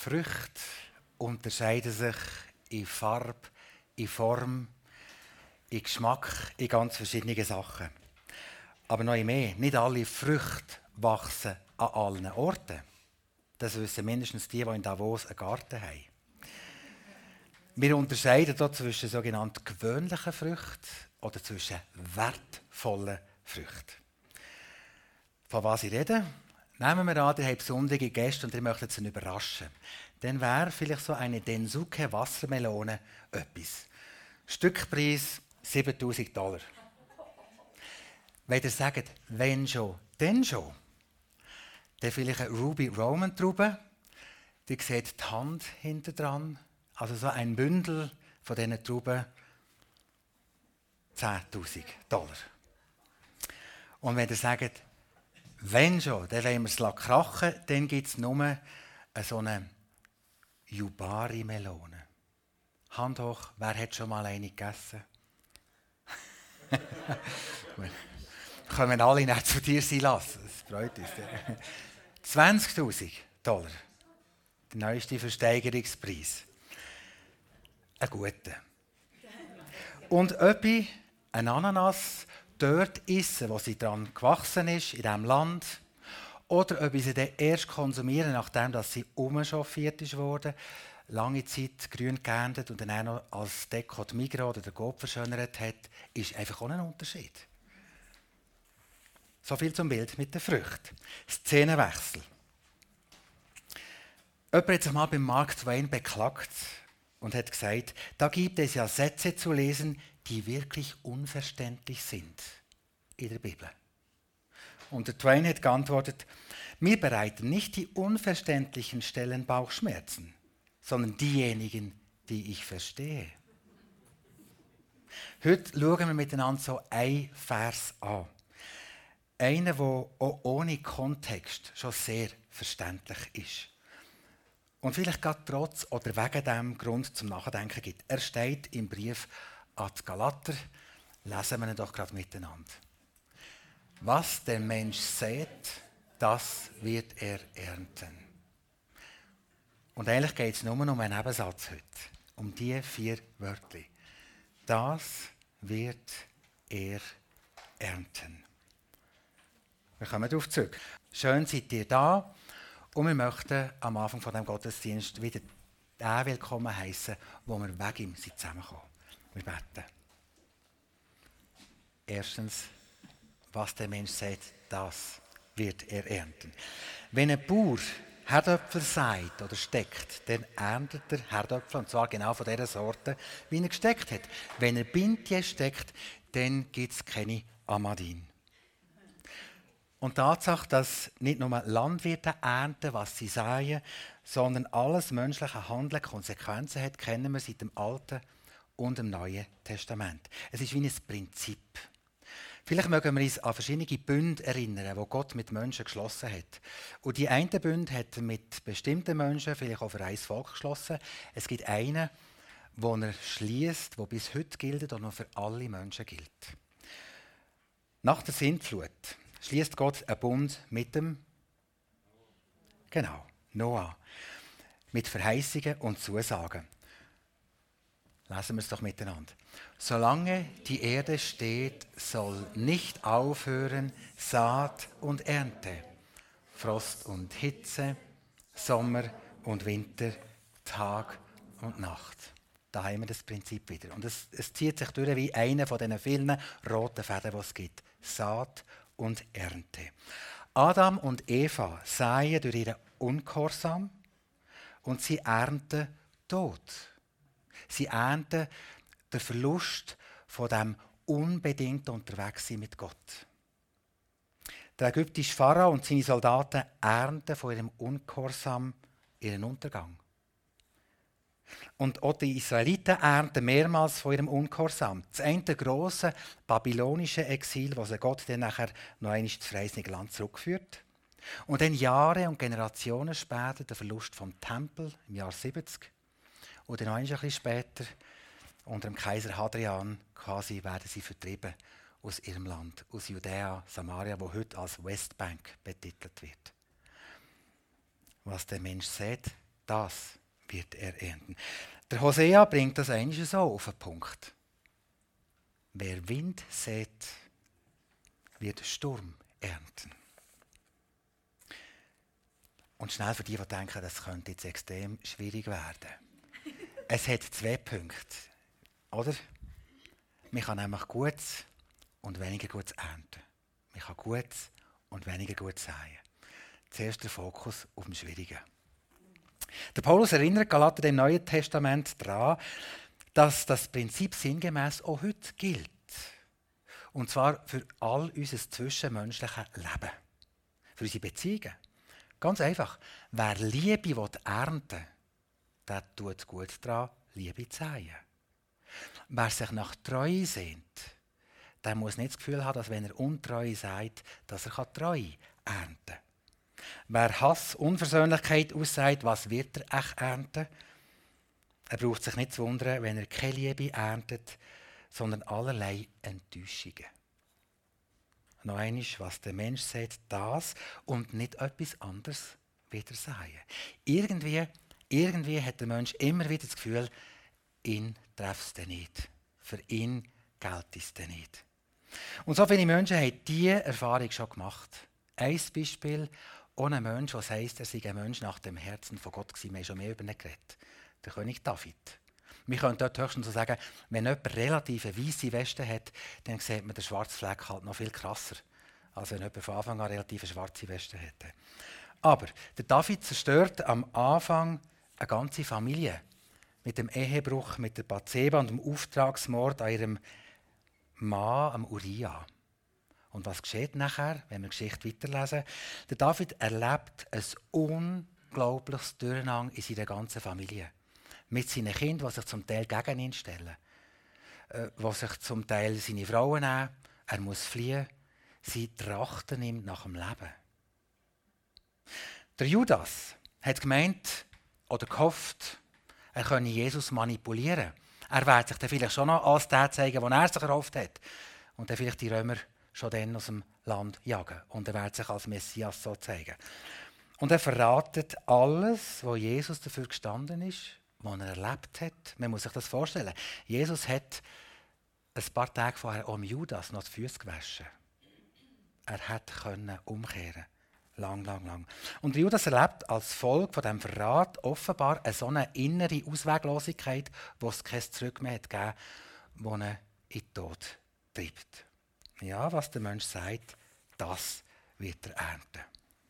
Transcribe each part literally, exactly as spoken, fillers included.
Früchte unterscheiden sich in Farbe, in Form, in Geschmack, in ganz verschiedene Sachen. Aber noch mehr, nicht alle Früchte wachsen an allen Orten. Das wissen mindestens die, die in Davos einen Garten haben. Wir unterscheiden hier zwischen sogenannten gewöhnlichen Früchten oder zwischen wertvollen Früchten. Von was ich rede? Nehmen wir an, ihr habt besondere Gäste und ihr möchtet sie überraschen. Dann wäre vielleicht so eine Densuke Wassermelone etwas. Stückpreis siebentausend Dollar. Wenn ihr sagt, wenn schon, dann schon, dann vielleicht eine Ruby Roman Traube, die sieht die Hand hinter dran, also so ein Bündel von diesen Trauben, zehntausend Dollar. Und wenn ihr sagt, wenn schon, dann wollen wir es krachen, dann gibt es nur so eine Yubari-Melone. Hand hoch, wer hat schon mal eine gegessen? Können wir alle nicht zu dir sein lassen, das freut uns. zwanzigtausend Dollar, der neueste Versteigerungspreis. Ein guter. Und etwas, ein Ananas, dort essen, wo sie dran gewachsen ist, in diesem Land, oder ob sie dann erst konsumieren, nachdem dass sie umschaffiert wurde, lange Zeit grün geerntet und dann auch noch als Deko die Migros oder der Coop verschönert hat, ist einfach auch ein Unterschied. So viel zum Bild mit den Früchten. Szenenwechsel. Jemand hat sich mal beim Mark Twain beklagt und hat gesagt, da gibt es ja Sätze zu lesen, die wirklich unverständlich sind in der Bibel. Und der Twain hat geantwortet, mir bereiten nicht die unverständlichen Stellen Bauchschmerzen, sondern diejenigen, die ich verstehe. Heute schauen wir miteinander so einen Vers an. Einer, der auch ohne Kontext schon sehr verständlich ist. Und vielleicht gerade trotz oder wegen dem Grund zum Nachdenken gibt. Er steht im Brief an die Galater. Lesen wir ihn doch gerade miteinander. Was der Mensch sät, das wird er ernten. Und eigentlich geht es nur um einen Nebensatz heute. Um diese vier Wörter. Das wird er ernten. Wir kommen darauf zurück. Schön seid ihr da. Und wir möchten am Anfang von diesem Gottesdienst wieder den willkommen heißen, wo wir wegen ihm zusammenkommen. Wir beten. Erstens, was der Mensch sät, das wird er ernten. Wenn ein Bauer Herdöpfel sät oder steckt, dann erntet er Herdöpfel, und zwar genau von dieser Sorte, wie er gesteckt hat. Wenn er Bintje steckt, dann gibt es keine Amadin. Und die Tatsache, dass nicht nur Landwirte ernten, was sie säen, sondern alles menschliche Handeln Konsequenzen hat, kennen wir seit dem Alten und dem Neuen Testament. Es ist wie ein Prinzip. Vielleicht mögen wir uns an verschiedene Bünde erinnern, die Gott mit Menschen geschlossen hat. Und die eine Bund hat er mit bestimmten Menschen, vielleicht auch für ein Volk geschlossen. Es gibt einen, den er schließt, der bis heute gilt und noch für alle Menschen gilt. Nach der Sintflut schließt Gott einen Bund mit dem genau, Noah. Mit Verheißungen und Zusagen. Lesen wir es doch miteinander. Solange die Erde steht, soll nicht aufhören Saat und Ernte, Frost und Hitze, Sommer und Winter, Tag und Nacht. Da haben wir das Prinzip wieder. Und es, es zieht sich durch wie einer von diesen vielen roten Fäden, die es gibt. Saat und Ernte. Adam und Eva säen durch ihren Ungehorsam und sie ernten Tod. Sie ernten den Verlust von dem unbedingt Unterwegssein mit Gott. Der ägyptische Pharao und seine Soldaten ernten von ihrem Ungehorsam ihren Untergang. Und auch die Israeliten ernten mehrmals von ihrem Ungehorsam. Das eine grosse babylonische Exil, wo sie Gott dann nachher noch einmal ins verheißene Land zurückführt. Und dann Jahre und Generationen später der Verlust vom Tempel im Jahr siebzig. Und dann noch ein bisschen später, unter dem Kaiser Hadrian, quasi werden sie vertrieben aus ihrem Land, aus Judäa, Samaria, wo heute als Westbank betitelt wird. Was der Mensch sät, das wird er ernten. Der Hosea bringt das eigentlich so auf den Punkt. Wer Wind sät, wird Sturm ernten. Und schnell für die, die denken, das könnte jetzt extrem schwierig werden. Es hat zwei Punkte, oder? Man kann nämlich Gutes und weniger Gutes ernten. Man kann Gutes und weniger Gutes säen. Zuerst der Fokus auf dem Schwierigen. Der Paulus erinnert Galater im Neuen Testament daran, dass das Prinzip sinngemäß auch heute gilt. Und zwar für all unser zwischenmenschliches Leben. Für unsere Beziehungen. Ganz einfach. Wer Liebe ernten will, der tut gut daran, Liebe zu säen. Wer sich nach Treue sehnt, der muss nicht das Gefühl haben, dass wenn er Untreue sagt, dass er Treue ernten kann. Wer Hass, Unversöhnlichkeit aussagt, was wird er echt ernten? Er braucht sich nicht zu wundern, wenn er keine Liebe erntet, sondern allerlei Enttäuschungen. Noch einmal, was der Mensch sagt, das und nicht etwas anderes wird er sagen. Irgendwie, irgendwie hat der Mensch immer wieder das Gefühl, ihn trifft es nicht. Für ihn gilt es nicht. Und so viele Menschen haben diese Erfahrung schon gemacht. Ein Beispiel, ohne Mensch, was heisst, er sei ein Mensch nach dem Herzen von Gott gewesen. Wir haben schon mehr über ihn geredet. Der König David. Wir können dort höchstens so sagen, wenn jemand relativ eine weisse Weste hat, dann sieht man den schwarzen Fleck halt noch viel krasser, als wenn jemand von Anfang an relativ eine schwarze Weste hätte. Aber der David zerstört am Anfang eine ganze Familie. Mit dem Ehebruch mit der Bathseba und dem Auftragsmord an ihrem Mann, am Uria. Und was geschieht nachher, wenn wir die Geschichte weiterlesen? Der David erlebt ein unglaubliches Durcheinander in seiner ganzen Familie. Mit seinen Kindern, die sich zum Teil gegen ihn stellen, äh, die sich zum Teil seine Frauen nehmen. Er muss fliehen. Sie trachten ihm nach dem Leben. Der Judas hat gemeint oder gehofft, er könne Jesus manipulieren. Er wird sich dann vielleicht schon noch als der zeigen, den er sich erhofft hat. Und dann vielleicht die Römer schon dann aus dem Land jagen. Und er wird sich als Messias so zeigen. Und er verratet alles, was Jesus dafür gestanden ist, was er erlebt hat. Man muss sich das vorstellen. Jesus hat ein paar Tage vorher auch Judas noch die Füße gewaschen. Er hätte umkehren können. Lang, lang, lang. Und Judas erlebt als Folge von diesem Verrat offenbar eine so eine innere Ausweglosigkeit, wo es kein Zurück mehr hat gegeben, wo ihn in den Tod treibt. Ja, was der Mensch sagt, das wird er ernten.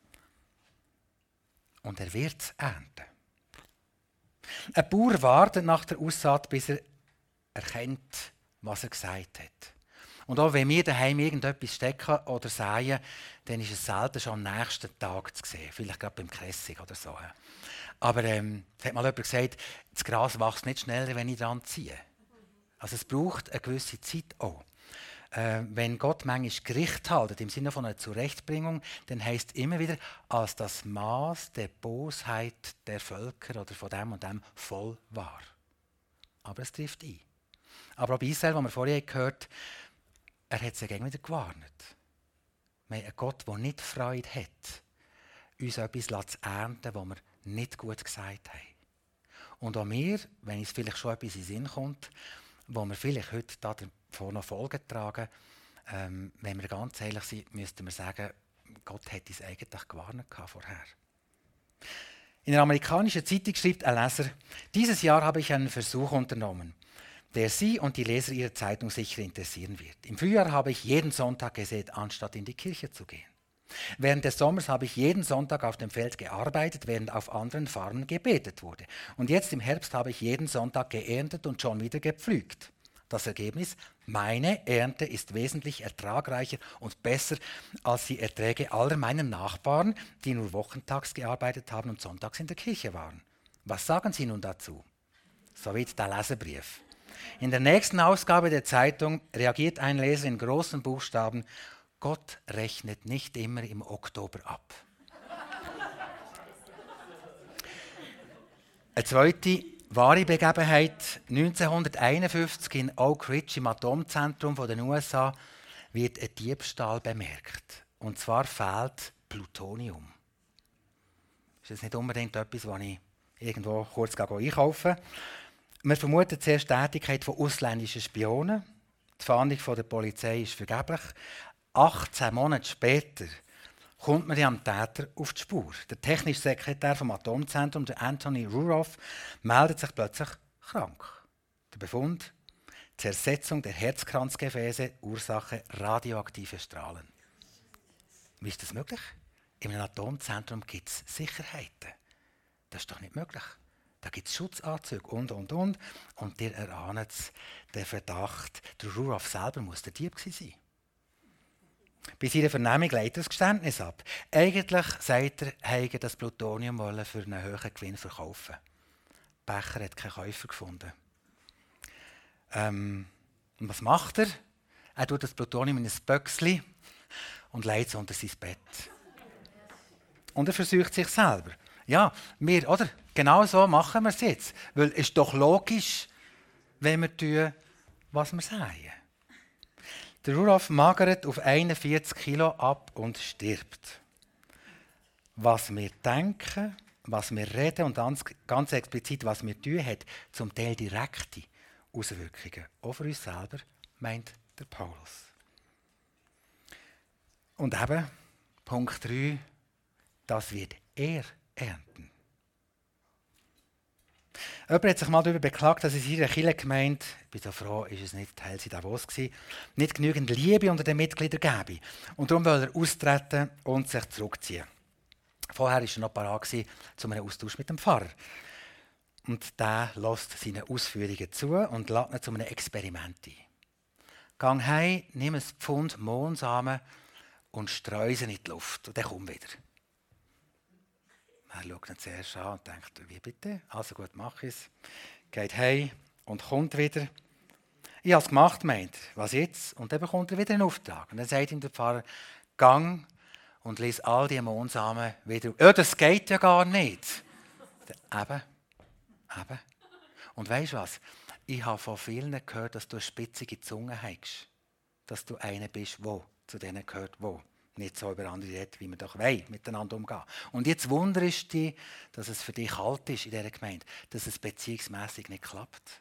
Und er wird es ernten. Ein Bauer wartet nach der Aussaat, bis er erkennt, was er gesagt hat. Und auch wenn wir daheim irgendetwas stecken oder säen, dann ist es selten schon am nächsten Tag zu sehen. Vielleicht gerade beim Kressig oder so. Aber ähm, es hat mal jemand gesagt, das Gras wächst nicht schneller, wenn ich dran ziehe. Also es braucht eine gewisse Zeit auch. Äh, wenn Gott manchmal Gericht hält, im Sinne von einer Zurechtbringung, dann heisst immer wieder, als das Maß der Bosheit der Völker oder von dem und dem voll war. Aber es trifft ein. Aber auch bei Israel, was wir vorher gehört haben, er hat sich wieder gewarnt. Wir haben einen Gott, der nicht Freude hat, uns etwas zu ernten, was wir nicht gut gesagt haben. Und auch wir, wenn uns vielleicht schon etwas in den Sinn kommt, wo wir vielleicht heute davor noch Folgen tragen, ähm, wenn wir ganz ehrlich sind, müssten wir sagen, Gott hat uns eigentlich gewarnt vorher. In einer amerikanischen Zeitung schreibt ein Leser, dieses Jahr habe ich einen Versuch unternommen, der Sie und die Leser Ihrer Zeitung sicher interessieren wird. Im Frühjahr habe ich jeden Sonntag gesät, anstatt in die Kirche zu gehen. Während des Sommers habe ich jeden Sonntag auf dem Feld gearbeitet, während auf anderen Farmen gebetet wurde. Und jetzt im Herbst habe ich jeden Sonntag geerntet und schon wieder gepflügt. Das Ergebnis? Meine Ernte ist wesentlich ertragreicher und besser als die Erträge aller meiner Nachbarn, die nur wochentags gearbeitet haben und sonntags in der Kirche waren. Was sagen Sie nun dazu? Soweit der Leserbrief. In der nächsten Ausgabe der Zeitung reagiert ein Leser in großen Buchstaben: Gott rechnet nicht immer im Oktober ab. Eine zweite wahre Begebenheit: neunzehnhunderteinundfünfzig in Oak Ridge im Atomzentrum der U S A wird ein Diebstahl bemerkt. Und zwar fehlt Plutonium. Das ist nicht unbedingt etwas, was ich irgendwo kurz einkaufen. Wir vermuten zuerst die Tätigkeit von ausländischen Spionen. Die Fahndung von der Polizei ist vergeblich. achtzehn Monate später kommt man am Täter auf die Spur. Der technische Sekretär vom Atomzentrum, der Anthony Ruroff, meldet sich plötzlich krank. Der Befund: Zersetzung der Herzkranzgefäße, Ursache radioaktive Strahlen. Wie ist das möglich? In einem Atomzentrum gibt es Sicherheiten. Das ist doch nicht möglich. Da gibt es Schutzanzüge und, und, und. Und ihr erahnt es, der Verdacht, der Ruroff selber muss der Dieb gewesen sein. Bei seiner Vernehmung legt er das Geständnis ab. Eigentlich sagt er, er hätte das Plutonium für einen hohen Gewinn verkaufen. Becher hat keinen Käufer gefunden. Ähm, und was macht er? Er tut das Plutonium in ein Böckchen und legt es unter sein Bett. Und er versucht sich selber. Ja, wir, oder? Genau so machen wir es jetzt. Weil es ist doch logisch, wenn wir tun, was wir sagen. Der Ruroff magert auf einundvierzig Kilo ab und stirbt. Was wir denken, was wir reden und ganz, ganz explizit, was wir tun, hat zum Teil direkte Auswirkungen. Auch für uns selber, meint der Paulus. Und eben, Punkt drei, das wird er ernten. Jemand hat sich mal darüber beklagt, dass in seiner Kirchengemeinde, ich bin so froh, ist es nicht Teil von Davos gewesen, nicht genügend Liebe unter den Mitgliedern gäbe. Und darum will er austreten und sich zurückziehen. Vorher war er noch parat zu einem Austausch mit dem Pfarrer. Und der lässt seine Ausführungen zu und lädt ihn zu einem Experiment ein. Gang heim, nimm ein Pfund Mohnsamen und streue sie in die Luft. Und dann komm wieder. Er schaut ihn zuerst an und denkt, wie bitte? Also gut, mach ich es. Geht heim und kommt wieder. Ich habe es gemacht, meint er. Was jetzt? Und dann bekommt er wieder einen Auftrag. Und dann sagt ihm der Pfarrer, gang und lies all die Mohnsamen wieder. Ja, das geht ja gar nicht. Eben, eben. Und weisst du was? Ich habe von vielen gehört, dass du eine spitzige Zunge hast. Dass du einer bist, der zu denen gehört, wo. Nicht so über andere redet, wie wir doch wollen, miteinander umgehen. Und jetzt wunderst du dich, dass es für dich kalt ist in dieser Gemeinde, dass es beziehungsmässig nicht klappt.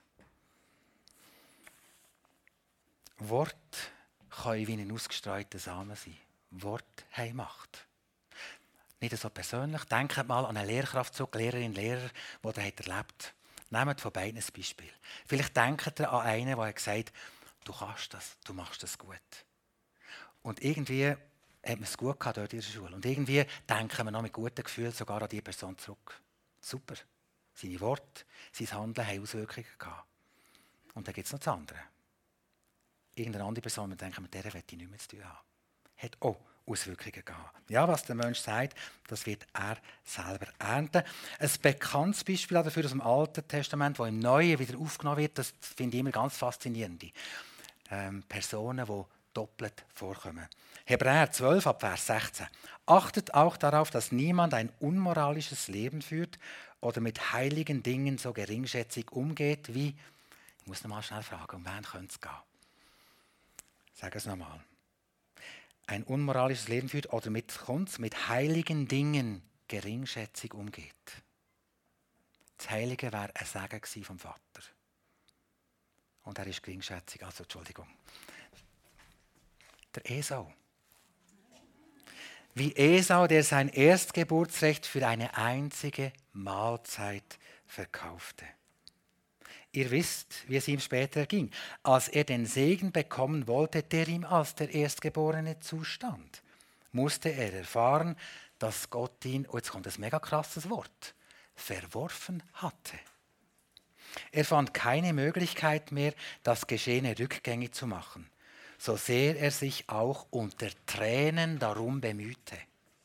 Wort können wie ein ausgestreuter Samen sein. Wort haben Macht. Nicht so persönlich. Denkt mal an eine Lehrkraft zurück, Lehrerin, Lehrer, die ihr erlebt habt. Nehmt von beiden ein Beispiel. Vielleicht denkt ihr an einen, der gesagt hat, du kannst das, du machst das gut. Und irgendwie hat man es gut gehabt dort in der Schule. Und irgendwie denken wir noch mit gutem Gefühl sogar an diese Person zurück. Super. Seine Worte, sein Handeln haben Auswirkungen gehabt. Und dann gibt es noch das andere. Irgendeine andere Person, wir denken, mit der will ich nichts mehr zu tun haben. Hat auch Auswirkungen gehabt. Ja, was der Mensch sagt, das wird er selber ernten. Ein bekanntes Beispiel dafür aus dem Alten Testament, das im Neuen wieder aufgenommen wird, das finde ich immer ganz faszinierend. Ähm, Personen, die doppelt vorkommen. Hebräer zwölf, ab Vers sechzehn. Achtet auch darauf, dass niemand ein unmoralisches Leben führt oder mit heiligen Dingen so geringschätzig umgeht wie, ich muss noch mal schnell fragen, um wen könnte es gehen? Sag es nochmal. Ein unmoralisches Leben führt oder mit, mit heiligen Dingen geringschätzig umgeht. Das Heilige wäre ein Segen vom Vater. Und er ist geringschätzig, also Entschuldigung. Der Esau. Wie Esau, der sein Erstgeburtsrecht für eine einzige Mahlzeit verkaufte. Ihr wisst, wie es ihm später ging, als er den Segen bekommen wollte, der ihm als der Erstgeborene zustand, musste er erfahren, dass Gott ihn, oh jetzt kommt ein mega krasses Wort, verworfen hatte. Er fand keine Möglichkeit mehr, das Geschehene rückgängig zu machen, so sehr er sich auch unter Tränen darum bemühte.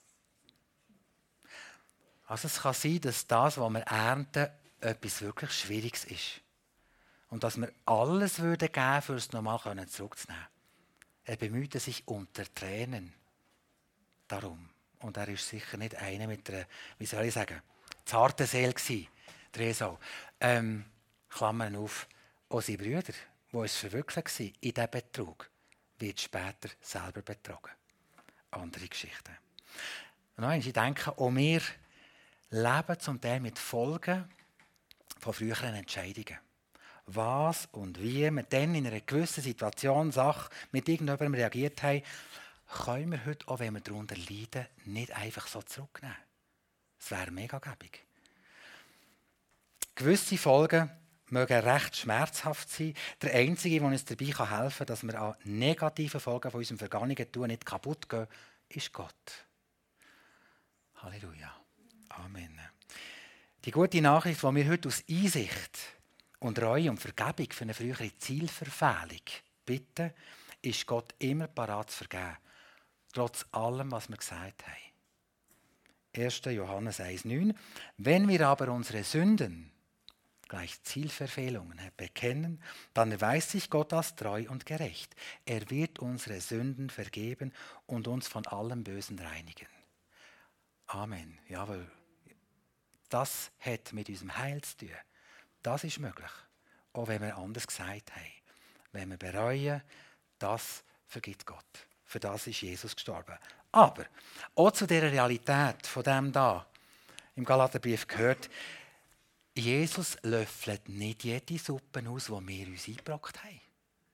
Also es kann sein, dass das, was wir ernten, etwas wirklich Schwieriges ist. Und dass wir alles würden geben, für es nochmal zurückzunehmen. Er bemühte sich unter Tränen darum. Und er ist sicher nicht einer mit einer, wie soll ich sagen, zarten Seele gewesen, der Esau. Ähm, Klammern auf, auch seine Brüder, die es verwirklicht waren in diesem Betrug, wird später selber betrogen. Andere Geschichten. Und ich denke, auch wir leben zum Teil mit Folgen von früheren Entscheidungen. Was und wie wir dann in einer gewissen Situation, Sache mit irgendjemandem reagiert haben, können wir heute, auch wenn wir darunter leiden, nicht einfach so zurücknehmen. Das wäre mega gäbig. Gewisse Folgen mögen recht schmerzhaft sein. Der Einzige, der uns dabei helfen kann, dass wir an negativen Folgen von unserem vergangenen Tun nicht kaputt gehen, ist Gott. Halleluja. Amen. Die gute Nachricht, die wir heute aus Einsicht und Reue und Vergebung für eine frühere Zielverfehlung bitten, ist Gott immer parat zu vergeben. Trotz allem, was wir gesagt haben. erster Johannes eins neun. Wenn wir aber unsere Sünden, gleich Zielverfehlungen, bekennen, dann erweist sich Gott als treu und gerecht. Er wird unsere Sünden vergeben und uns von allem Bösen reinigen. Amen. Jawohl. Das hat mit unserem Heil zu tun. Das ist möglich. Auch wenn wir anders gesagt haben. Wenn wir bereuen, das vergibt Gott. Für das ist Jesus gestorben. Aber auch zu dieser Realität von dem da im Galaterbrief gehört, Jesus löffelt nicht jede Suppe aus, die wir uns eingebrockt haben.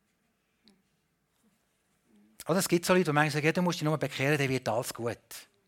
Oder es gibt so Leute, die manchmal sagen, du musst dich nur bekehren, dann wird alles gut.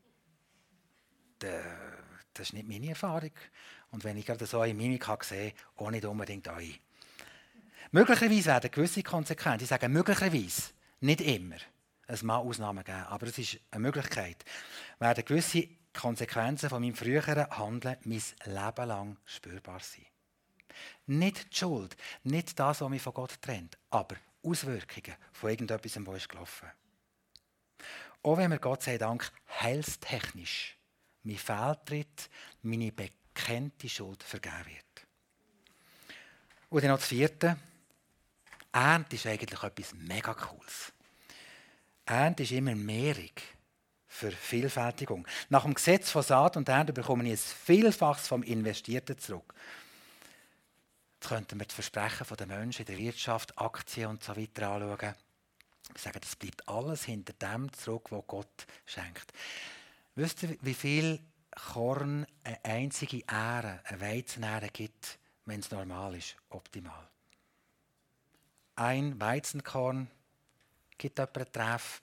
Das ist nicht meine Erfahrung. Und wenn ich gerade so eine Mimik habe gesehen, auch nicht unbedingt eure. Möglicherweise werden gewisse Konsequenzen, ich sage möglicherweise, nicht immer, es mag Ausnahmen geben, aber es ist eine Möglichkeit, werden gewisse Konsequenzen von meinem früheren Handeln mein Leben lang spürbar sein. Nicht die Schuld, nicht das, was mich von Gott trennt, aber Auswirkungen von irgendetwas, was ist gelaufen. Auch wenn mir Gott sei Dank heilstechnisch mein Fehltritt, meine bekannte Schuld vergeben wird. Und dann noch das vierte. Ernte ist eigentlich etwas mega Cooles. Ernte ist immer Mehrung für Vielfältigung. Nach dem Gesetz von Saat und Ernte bekomme ich ein Vielfaches vom Investierten zurück. Jetzt könnten wir die Versprechen der Menschen in der Wirtschaft, Aktien und so weiter anschauen. Wir sagen, das bleibt alles hinter dem zurück, was Gott schenkt. Wisst ihr, wie viel Korn eine einzige Ähre, eine Weizenähre gibt, wenn es normal ist, optimal? Ein Weizenkorn gibt etwa einen Treff.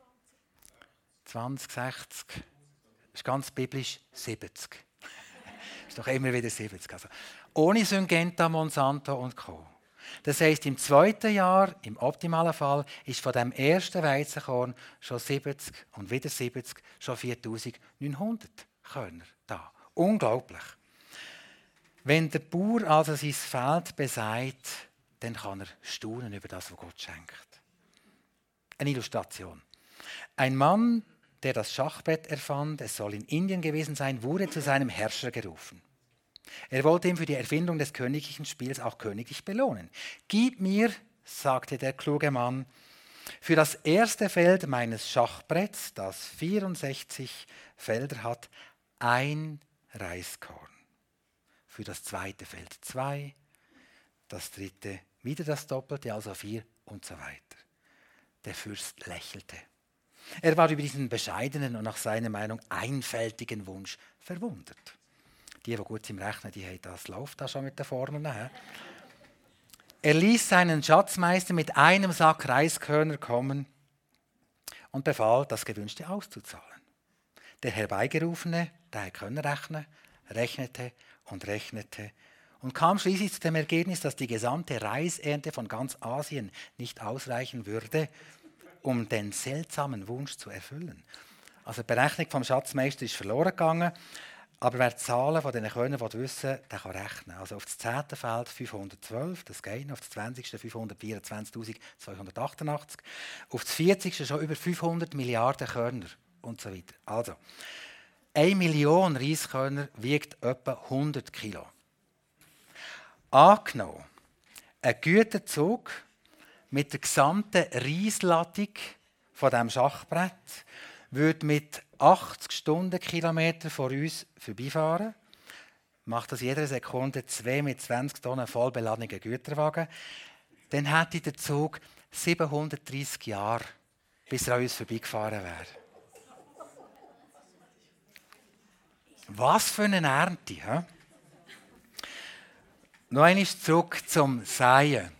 zwanzig, sechzig. Das ist ganz biblisch siebzig. Das ist doch immer wieder siebzig. Also, ohne Syngenta, Monsanto und Co. Das heisst, im zweiten Jahr, im optimalen Fall, ist von dem ersten Weizenkorn schon siebzig und wieder siebzig, schon viertausendneunhundert Körner da. Unglaublich. Wenn der Bauer also sein Feld besät, dann kann er staunen über das, was Gott schenkt. Eine Illustration. Ein Mann, der das Schachbrett erfand, es soll in Indien gewesen sein, wurde zu seinem Herrscher gerufen. Er wollte ihm für die Erfindung des königlichen Spiels auch königlich belohnen. Gib mir, sagte der kluge Mann, für das erste Feld meines Schachbretts, das vierundsechzig Felder hat, ein Reiskorn. Für das zweite Feld zwei, das dritte wieder das Doppelte, also vier und so weiter. Der Fürst lächelte. Er war über diesen bescheidenen und nach seiner Meinung einfältigen Wunsch verwundert. Die, die gut im Rechnen, die haben das läuft da schon mit den Formeln. He? Er ließ seinen Schatzmeister mit einem Sack Reiskörner kommen und befahl, das Gewünschte auszuzahlen. Der Herbeigerufene, der konnte rechnen, rechnete und rechnete und kam schließlich zu dem Ergebnis, dass die gesamte Reisernte von ganz Asien nicht ausreichen würde, um den seltsamen Wunsch zu erfüllen. Also die Berechnung vom Schatzmeister ist verloren gegangen, aber wer die Zahlen von diesen Körnern wissen will, der kann rechnen. Also auf das zehnte Feld fünfhundertzwölf, das geht, auf das zwanzigste fünfhundertvierundzwanzigtausendachtundachtzig, auf das vierzigste schon über fünfhundert Milliarden Körner und so weiter. Also, eine Million Reiskörner wiegt etwa hundert Kilo. Angenommen, ein Güterzug mit der gesamten Reisladung von diesem Schachbrett würde mit achtzig Stundenkilometer vor uns vorbeifahren, macht das jede Sekunde zwei mit zwanzig Tonnen voll beladenen Güterwagen, dann hätte der Zug siebenhundertdreissig Jahre, bis er an uns vorbeigefahren wäre. Was für eine Ernte. He? Noch einmal zurück zum Säen.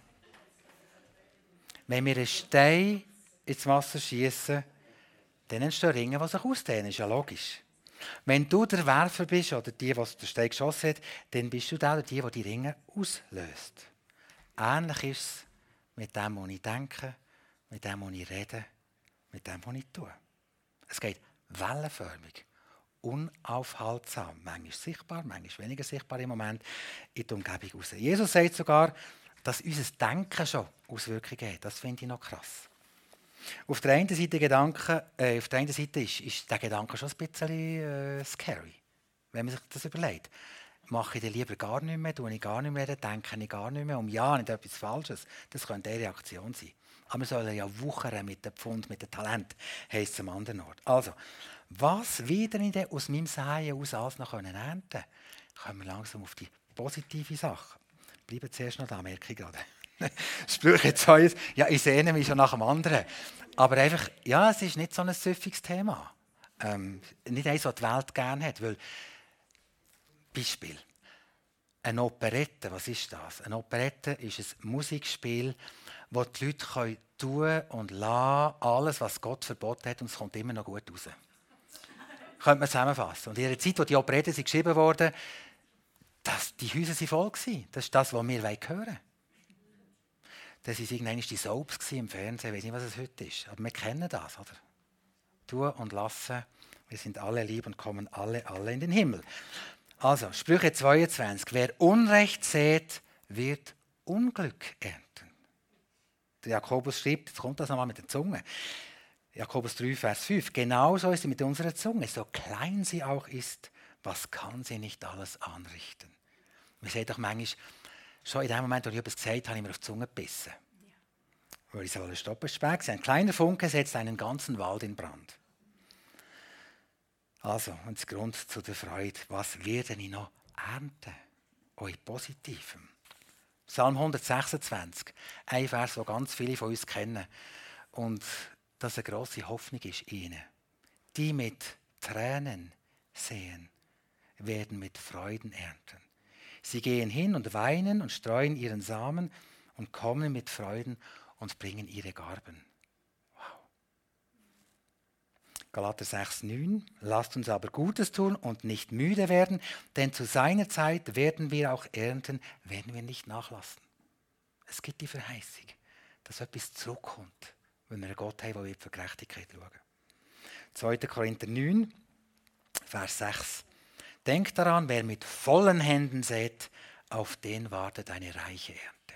Wenn wir einen Stein ins Wasser schießen, dann entstehen Ringe, die sich ausdehnen. Ist ja logisch. Wenn du der Werfer bist oder die, die den Stein geschossen hat, dann bist du der oder die, die die Ringe auslöst. Ähnlich ist es mit dem, was ich denke, mit dem, was ich rede, mit dem, was ich tue. Es geht wellenförmig, unaufhaltsam, manchmal sichtbar, manchmal weniger sichtbar im Moment, in die Umgebung raus. Jesus sagt sogar, dass unser Denken schon Auswirkungen hat. Das finde ich noch krass. Auf der einen Seite, Gedanken, äh, auf der einen Seite ist, ist der Gedanke schon ein bisschen äh, scary, wenn man sich das überlegt. Mache ich den lieber gar nicht mehr, tue ich gar nicht mehr, denke ich gar nicht mehr, um ja nicht etwas Falsches. Das könnte eine Reaktion sein. Aber wir sollen ja wuchern mit dem Pfund, mit dem Talent, heisst es am anderen Ort. Also, was wieder ich denn aus meinem Säen aus alles noch ernten können? Kommen wir langsam auf die positive Sache. Bleiben zuerst noch da, merke ich gerade. Sprüche zwei, ja, ich sehne mich schon nach dem anderen. Aber einfach, ja, es ist nicht so ein süffiges Thema. Ähm, nicht eins, was die Welt gerne hat. Weil, Beispiel, eine Operette, was ist das? Eine Operette ist ein Musikspiel, wo die Leute können tun und lassen, alles, was Gott verboten hat, und es kommt immer noch gut raus. Könnte man zusammenfassen. Und in der Zeit, wo die Operetten geschrieben wurden, das, die Häuser waren voll. Das ist das, was wir hören wollen. Das war irgendwann die Soaps im Fernsehen. Ich weiß nicht, was es heute ist. Aber wir kennen das, oder? Tun und lassen. Wir sind alle lieb und kommen alle, alle in den Himmel. Also, Sprüche zweiundzwanzig. Wer Unrecht sät, wird Unglück ernten. Der Jakobus schreibt, jetzt kommt das nochmal mit der Zunge. Jakobus drei, Vers fünf. Genauso ist sie mit unserer Zunge. So klein sie auch ist, was kann sie nicht alles anrichten? Wir sehen doch manchmal, schon in dem Moment, wo ich etwas gesagt habe, habe ich mir auf die Zunge gebissen. Ja. Weil ich soll stoppen, Speck. Ein kleiner Funke setzt einen ganzen Wald in Brand. Also, und das Grund zu der Freude, was werde ich noch ernten? Euch Positivem. Psalm hundertsechsundzwanzig, ein Vers, den ganz viele von uns kennen. Und das eine grosse Hoffnung ist ihnen. Die mit Tränen sehen, werden mit Freuden ernten. Sie gehen hin und weinen und streuen ihren Samen und kommen mit Freuden und bringen ihre Garben. Wow. Galater sechs, neun. Lasst uns aber Gutes tun und nicht müde werden, denn zu seiner Zeit werden wir auch ernten, wenn wir nicht nachlassen. Es gibt die Verheißung, dass etwas zurückkommt, wenn wir einen Gott haben, der für Gerechtigkeit schauen. zweiter Korinther neun, Vers sechs. Denkt daran, wer mit vollen Händen sät, auf den wartet eine reiche Ernte.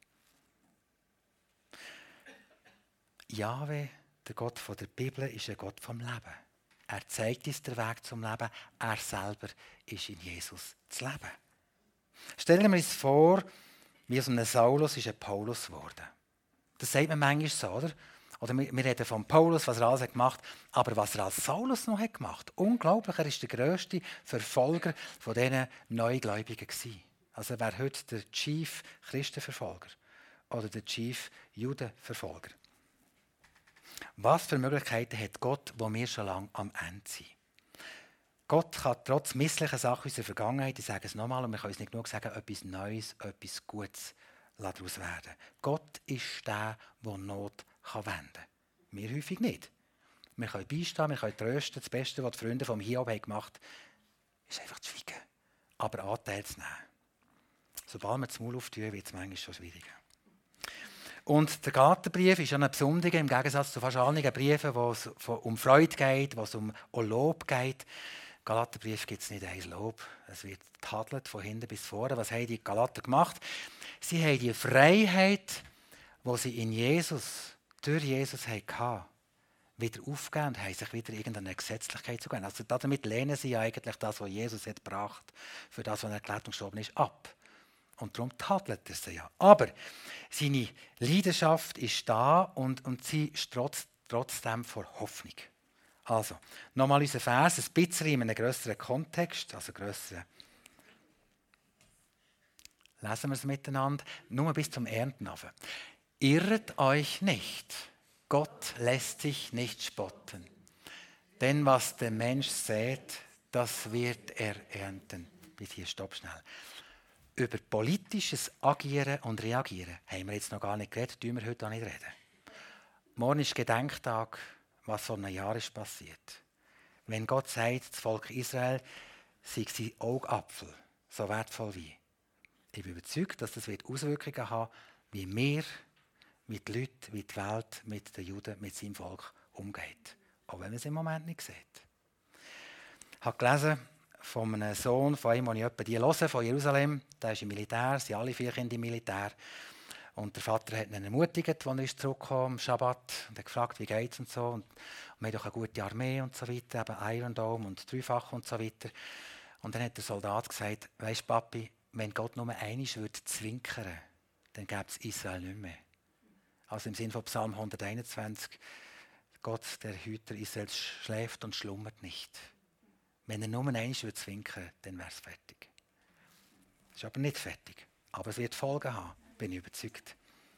Jahwe, der Gott von der Bibel, ist ein Gott vom Leben. Er zeigt uns den Weg zum Leben. Er selber ist in Jesus zu leben. Stellen wir uns vor, wie aus einem Saulus ist ein Paulus geworden. Das sagt man manchmal so, oder? Oder wir, wir reden von Paulus, was er alles gemacht hat, aber was er als Saulus noch hat gemacht. Unglaublich, er war der grösste Verfolger von diesen Neugläubigen gewesen. Also er wäre heute der Chief Christenverfolger oder der Chief Judenverfolger. Was für Möglichkeiten hat Gott, wo wir schon lange am Ende sind? Gott kann trotz misslichen Sachen unserer Vergangenheit, ich sage es nochmal, und wir können es nicht genug sagen, etwas Neues, etwas Gutes daraus werden. Gott ist der, der Not kann wenden kann. Wir häufig nicht. Wir können beistehen, wir können trösten. Das Beste, was die Freunde vom Hiob haben gemacht haben, ist einfach zu schweigen. Aber Anteil zu nehmen. Sobald wir das Maul auftun, wird es manchmal schon schwieriger. Und der Galaterbrief ist ja ein besonderer, im Gegensatz zu fast allen Briefen, wo es um Freude geht, wo es um Lob geht. Im Galaterbrief gibt es nicht ein Lob. Es wird tadelt von hinten bis vorne. Was haben die Galater gemacht? Sie haben die Freiheit, die sie in Jesus, durch Jesus hatten, wieder aufgegeben und haben sich wieder irgendeine Gesetzlichkeit zu geben. Also damit lehnen sie ja eigentlich das, was Jesus hat gebracht, für das, was er erklärt und gestorben ist, ab. Und darum tadelt er sie ja. Aber seine Leidenschaft ist da und, und sie ist trotz, trotzdem vor Hoffnung. Also, nochmal unser Vers, ein bisschen in einem grösseren Kontext, also grösseren. Lesen wir es miteinander, nur bis zum Ernten. Irret euch nicht, Gott lässt sich nicht spotten. Denn was der Mensch sät, das wird er ernten. Bis hier, stopp schnell. Über politisches Agieren und Reagieren haben wir jetzt noch gar nicht geredet, tun wir heute auch nicht reden. Morgen ist Gedenktag, was vor einem Jahr ist passiert. Wenn Gott sagt, das Volk Israel sei sein Augapfel, so wertvoll wie. Ich bin überzeugt, dass das Auswirkungen haben wird, wie wir, wie die Leute, wie die Welt mit den Juden, mit seinem Volk umgeht. Auch wenn man es im Moment nicht sieht. Ich habe gelesen von einem Sohn, von einem, den ich etwa die höre, von Jerusalem. Der ist im Militär, sind alle vier Kinder im Militär. Und der Vater hat ihn ermutigt, als er zurückkam am Schabbat und hat gefragt, wie geht es und so. Und wir haben doch eine gute Armee und so weiter, eben Iron Dome und Dreifach und so weiter. Und dann hat der Soldat gesagt, weisst Papi, wenn Gott nur einmal würde zwinkern, dann gäbe es Israel nicht mehr. Also im Sinne von Psalm hunderteinundzwanzig, Gott, der Hüter Israels, schläft und schlummert nicht. Wenn er nur einmal würde zwinkern, dann wäre es fertig. Es ist aber nicht fertig, aber es wird Folgen haben, bin ich überzeugt.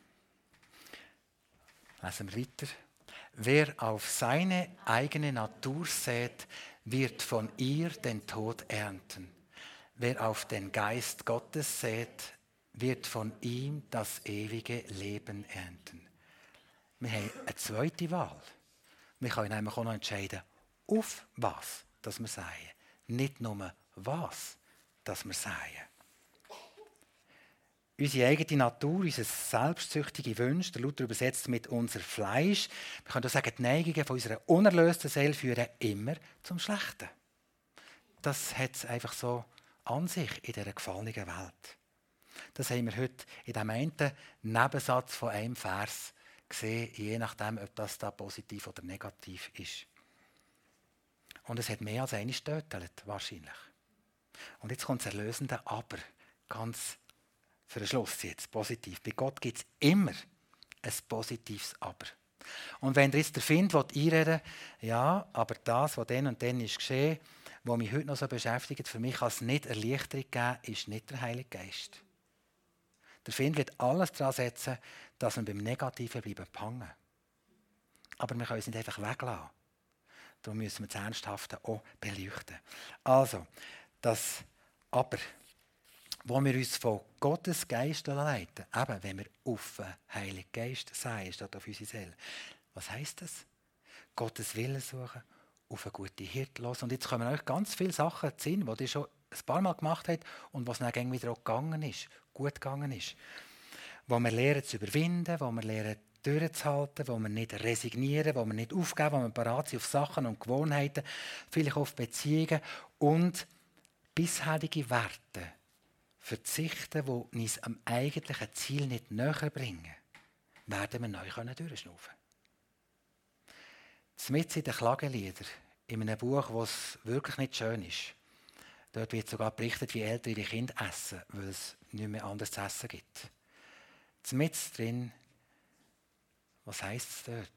Lesen wir weiter. Wer auf seine eigene Natur sät, wird von ihr den Tod ernten. Wer auf den Geist Gottes sät, wird von ihm das ewige Leben ernten. Wir haben eine zweite Wahl. Wir können nämlich auch noch entscheiden, auf was dass wir säen. Nicht nur was dass wir säen. Unsere eigene Natur, unsere selbstsüchtige Wünsche, der Luther übersetzt mit unser Fleisch, wir können auch sagen, die Neigungen von unserer unerlösten Seele führen immer zum Schlechten. Das hat es einfach so an sich in dieser gefallenen Welt. Das haben wir heute in diesem einen Nebensatz von einem Vers gesehen, je nachdem, ob das da positiv oder negativ ist. Und es hat mehr als eine getötet, wahrscheinlich. Und jetzt kommt das erlösende Aber, ganz für den Schluss jetzt, positiv. Bei Gott gibt es immer ein positives Aber. Und wenn ihr jetzt der Find einreden will, ja, aber das, was dann und dann ist geschehen, was mich heute noch so beschäftigt, für mich als nicht Erleichterung geben, ist nicht der Heilige Geist. Der Find wird alles daran setzen, dass wir beim Negativen bleiben hängen. Aber wir können es nicht einfach weglassen. Darum müssen wir das Ernsthafte auch beleuchten. Also, das Aber, wo wir uns von Gottes Geist leiten, eben wenn wir auf den Heiligen Geist sehen, statt auf unsere Seele. Was heisst das? Gottes Willen suchen, auf eine gute Hirte hören. Und jetzt kommen euch ganz viele Sachen zu Sinn, die ihr schon ein paar Mal gemacht habt und was dann wieder auch gegangen ist, gut gegangen ist. Wo wir lernen zu überwinden, wo wir lernen durchzuhalten, wo wir nicht resignieren, wo wir nicht aufgeben, wo wir bereit sind auf Sachen und Gewohnheiten, vielleicht auf Beziehungen und bisherige Werte verzichten, die uns am eigentlichen Ziel nicht näher bringen, werden wir neu durchschnaufen können. Mitten in den Klageliedern, in einem Buch, das wirklich nicht schön ist, dort wird sogar berichtet, wie Eltern ihre Kinder essen, weil es nicht mehr anderes zu essen gibt. Mitten drin, was heisst es dort?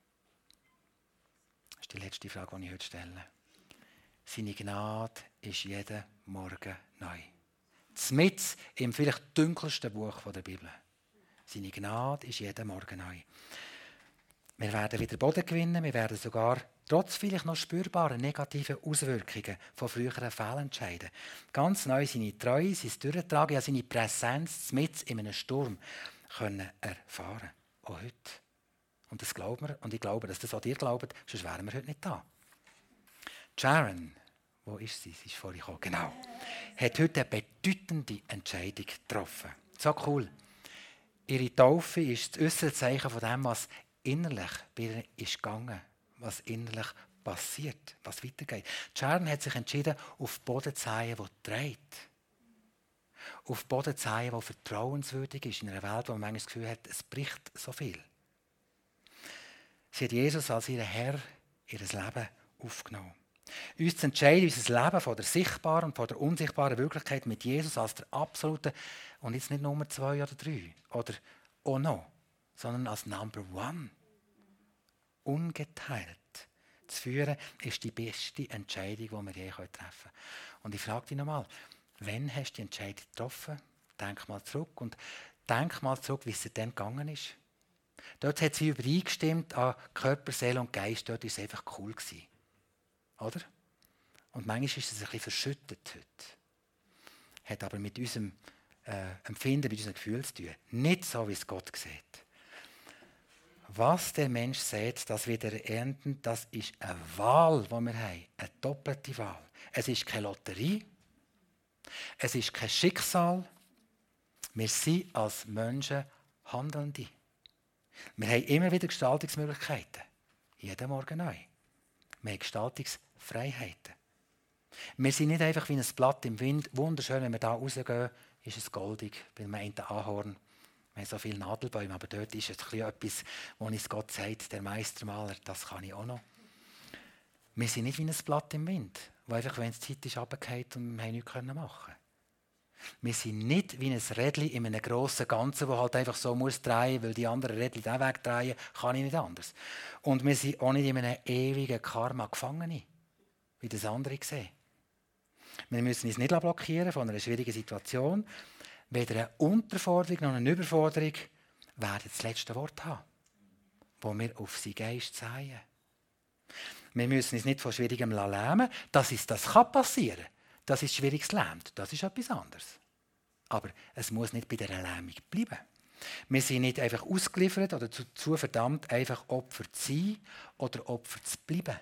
Das ist die letzte Frage, die ich heute stelle. Seine Gnade ist jeden Morgen neu. Mitten im vielleicht dunkelsten Buch der Bibel. Seine Gnade ist jeden Morgen neu. Wir werden wieder Boden gewinnen, wir werden sogar trotz vielleicht noch spürbaren negativen Auswirkungen von früheren Fehlentscheiden ganz neu seine Treue, sein Durchtragen, ja seine Präsenz mitten in einem Sturm können erfahren. Auch heute. Und das glauben wir, und ich glaube, dass das auch ihr glaubt, sonst wären wir heute nicht da. Sharon, wo ist sie? Sie ist vorhin gekommen. Genau. Hat heute eine bedeutende Entscheidung getroffen. So cool. Ihre Taufe ist das äußere Zeichen von dem, was innerlich bei ihr ist gegangen, was innerlich passiert, was weitergeht. Sharon hat sich entschieden, auf Boden zu sehen, der trägt. Auf Boden zu sehen, der vertrauenswürdig ist, in einer Welt, wo man manchmal das Gefühl hat, es bricht so viel. Sie hat Jesus als ihren Herr, ihr Leben aufgenommen. Uns zu entscheiden, unser Leben von der sichtbaren und von der unsichtbaren Wirklichkeit mit Jesus als der absolute, und jetzt nicht Nummer zwei oder drei oder oh no, sondern als Number One. Ungeteilt zu führen, ist die beste Entscheidung, die wir je treffen können. Und ich frage dich nochmal, wann hast du die Entscheidung getroffen? Denk mal zurück und denk mal zurück, wie es dir dann gegangen ist. Dort hat sie übereingestimmt an Körper, Seele und Geist, dort war es einfach cool gewesen. Oder? Und manchmal ist es ein bisschen verschüttet heute. Hat aber mit unserem äh, Empfinden, mit unserem Gefühl zu tun. Nicht so, wie es Gott sieht. Was der Mensch sieht, das wird er ernten, das ist eine Wahl, die wir haben. Eine doppelte Wahl. Es ist keine Lotterie. Es ist kein Schicksal. Wir sind als Menschen Handelnde. Wir haben immer wieder Gestaltungsmöglichkeiten. Jeden Morgen neu. Wir haben Gestaltungsfreiheiten. Wir sind nicht einfach wie ein Blatt im Wind. Wunderschön, wenn wir da rausgehen, ist es goldig. Bei dem einen Ahorn. Wir haben so viele Nadelbäume, aber dort ist es etwas, wo uns Gott sagt, der Meistermaler, das kann ich auch noch. Wir sind nicht wie ein Blatt im Wind, wo einfach, wenn es Zeit ist, runterfällt und wir nichts machen können. Wir sind nicht wie ein Rädchen in einem grossen Ganzen, das halt einfach so muss drehen, weil die anderen Rädchen diesen Weg drehen, kann ich nicht anders. Und wir sind auch nicht in einem ewigen Karma gefangen, wie das andere sehen. Wir müssen uns nicht blockieren von einer schwierigen Situation. Weder eine Unterforderung noch eine Überforderung werden das letzte Wort haben, wo wir auf seinen Geist sehen. Wir müssen uns nicht von Schwierigem lähmen, dass es das kann passieren. Das ist schwieriges Lähmt. Das ist etwas anderes. Aber es muss nicht bei dieser Lähmung bleiben. Wir sind nicht einfach ausgeliefert oder dazu verdammt, einfach Opfer zu sein oder Opfer zu bleiben.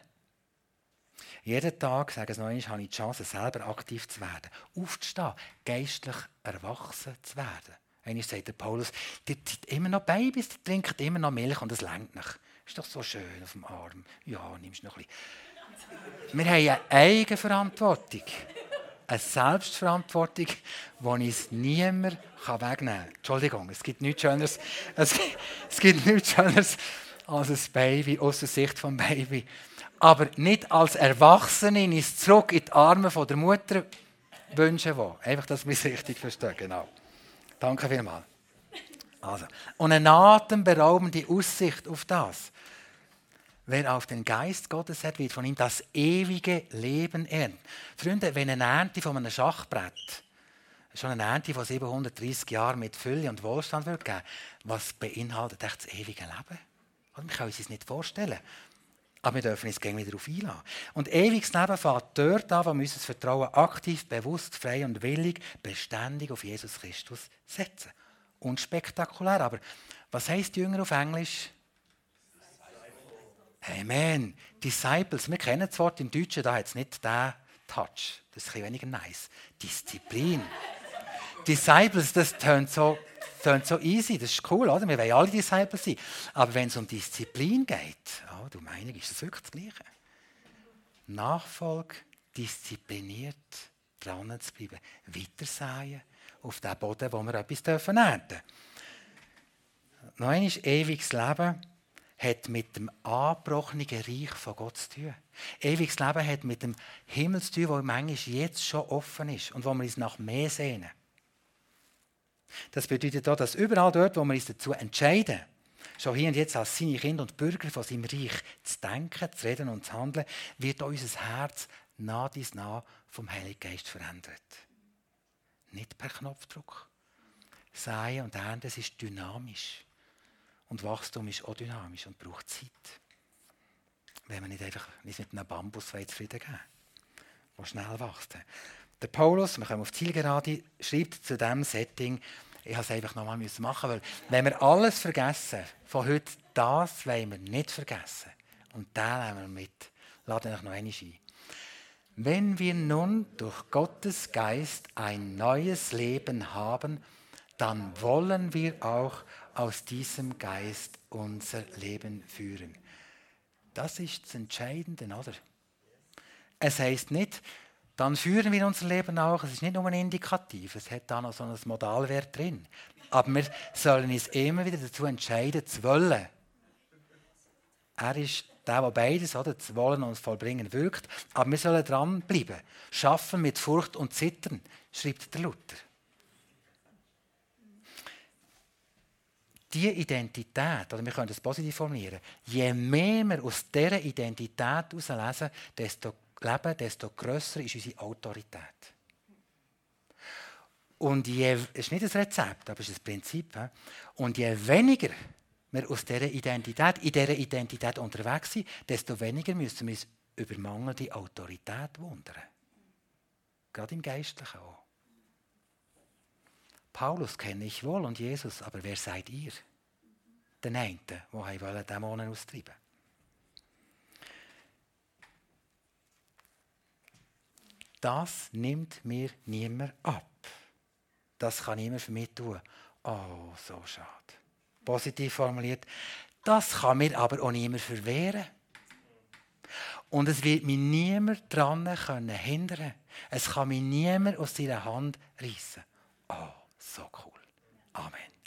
Jeden Tag, sage ich es noch einmal, habe ich die Chance, selber aktiv zu werden. Aufzustehen, geistlich erwachsen zu werden. Einmal sagt der Paulus, die sind immer noch Babys, die trinken immer noch Milch und es reicht nicht. Ist doch so schön auf dem Arm. Ja, nimmst du noch ein bisschen. Wir haben eine Eigenverantwortung. Eine Selbstverantwortung, die uns niemand wegnehmen kann. Entschuldigung, es gibt nichts Schöneres, es gibt, es gibt nichts Schöneres als ein Baby, aus der Sicht des Babys. Aber nicht als Erwachsene uns zurück in die Arme von der Mutter wünschen wollen. Einfach, dass wir es richtig verstehen. Genau. Danke vielmals. Also, und eine atemberaubende Aussicht auf das. Wer auf den Geist Gottes hat, wird von ihm das ewige Leben ernten. Freunde, wenn eine Ernte von einem Schachbrett, schon eine Ernte von siebenhundertdreissig Jahren mit Fülle und Wohlstand wird geben, was beinhaltet echt das ewige Leben? Wir können uns das nicht vorstellen. Aber wir dürfen uns gerne wieder darauf einlassen. Und ewiges Leben fängt dort an, wo wir unser Vertrauen aktiv, bewusst, frei und willig, beständig auf Jesus Christus setzen. Unspektakulär. Aber was heisst Jünger auf Englisch? Amen. Disciples. Wir kennen das Wort im Deutschen, da hat es nicht den Touch. Das ist ein bisschen weniger nice. Disziplin. Disciples, das tönt so, tönt so easy, das ist cool, oder? Wir wollen alle Disciples sein. Aber wenn es um Disziplin geht, oh, du meinst, ist das wirklich das Gleiche? Nachfolge, diszipliniert, dran zu bleiben, weitersäen, auf den Boden, wo wir etwas ernten dürfen. Noch einmal, ewiges Leben hat mit dem angebrochenen Reich von Gott zu tun. Ewiges Leben hat mit dem Himmel zu tun, der manchmal jetzt schon offen ist und wo wir uns nach mehr sehnen. Das bedeutet auch, dass überall dort, wo wir uns dazu entscheiden, schon hier und jetzt als seine Kinder und Bürger von seinem Reich zu denken, zu reden und zu handeln, wird auch unser Herz nah dies nah vom Heiligen Geist verändert. Nicht per Knopfdruck. Säen und Ernten, es ist dynamisch. Und Wachstum ist auch dynamisch und braucht Zeit. Wenn wir nicht einfach nicht mit einem Bambus zufrieden geben, der schnell wächst. Der Paulus, wir kommen auf die Zielgerade, schreibt zu diesem Setting, ich musste es einfach nochmal machen, weil wenn wir alles vergessen, von heute, das wollen wir nicht vergessen. Und da nehmen wir mit. Laden euch noch einmal ein. Wenn wir nun durch Gottes Geist ein neues Leben haben, dann wollen wir auch aus diesem Geist unser Leben führen. Das ist das Entscheidende, oder? Es heisst nicht, dann führen wir unser Leben auch. Es ist nicht nur ein Indikativ, es hat da noch so einen Modalwert drin. Aber wir sollen uns immer wieder dazu entscheiden, zu wollen. Er ist der, der beides, oder, zu wollen und zu vollbringen wirkt. Aber wir sollen dranbleiben. Schaffen mit Furcht und Zittern, schreibt der Luther. Diese Identität, oder wir können das positiv formulieren, je mehr wir aus dieser Identität herauslesen, desto leben, desto grösser ist unsere Autorität. Und je, es ist nicht ein Rezept, aber es ist ein Prinzip. He? Und je weniger wir aus dieser Identität, in dieser Identität unterwegs sind, desto weniger müssen wir uns über mangelnde Autorität wundern. Gerade im Geistlichen auch. Paulus kenne ich wohl und Jesus, aber wer seid ihr? Den einen, der Dämonen austreiben wollte. Das nimmt mir niemand ab. Das kann niemand für mich tun. Oh, so schade. Positiv formuliert. Das kann mir aber auch niemand verwehren. Und es wird mich niemand daran können hindern. Es kann mich niemand aus seiner Hand reissen. Oh, so cool. Amen.